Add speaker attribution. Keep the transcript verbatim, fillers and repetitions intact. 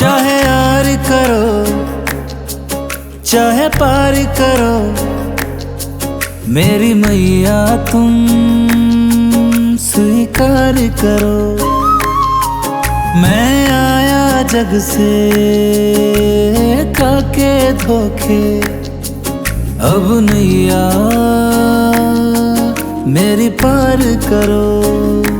Speaker 1: चाहे यार करो चाहे पार करो, मेरी मैया तुम स्वीकार करो। मैं आया जग से काके धोखे, अब नैया मेरी पार करो।